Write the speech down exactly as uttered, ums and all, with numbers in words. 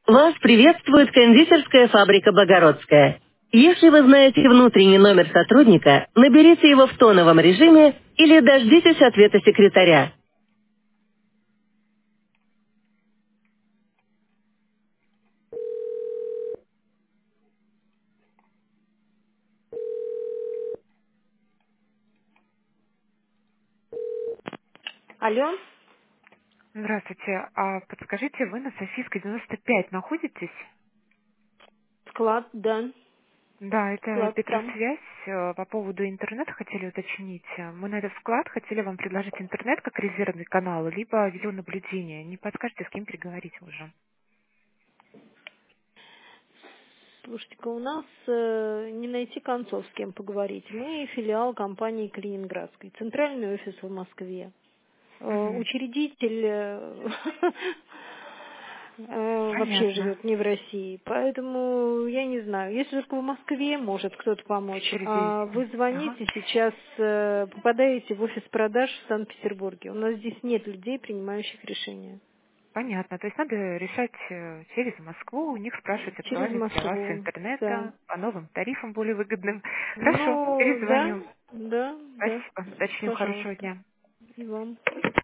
Вас приветствует кондитерская фабрика «Богородская». Если вы знаете внутренний номер сотрудника, наберите его в тоновом режиме или дождитесь ответа секретаря. Алло, Здравствуйте. А подскажите, вы на Софийской девяносто пять находитесь? склад, да, Да, это склад там. Петросвязь. Э, По поводу интернета хотели уточнить. Э, Мы на этот вклад хотели вам предложить интернет как резервный канал, либо видеонаблюдение. Не подскажете, с кем переговорить уже? Слушайте-ка, у нас э, не найти концов, с кем поговорить. Мы филиал компании Калининградской, центральный офис в Москве. Э, Мгм. Учредитель э, э, вообще Понятно. живет не в России, поэтому я не знаю. Если только в Москве может кто-то помочь, а вы Учредитель. Ага. звоните сейчас, э, попадаете в офис продаж в Санкт-Петербурге. У нас здесь нет людей, принимающих решения. Понятно. То есть надо решать э, через Москву, у них спрашивать Через актуальность для вас Москву, да. интернета по новым тарифам более выгодным. Хорошо, Ну, да, перезвоню. да, да, Спасибо. Уточню. Хорошего пожалуйста. дня. И вам.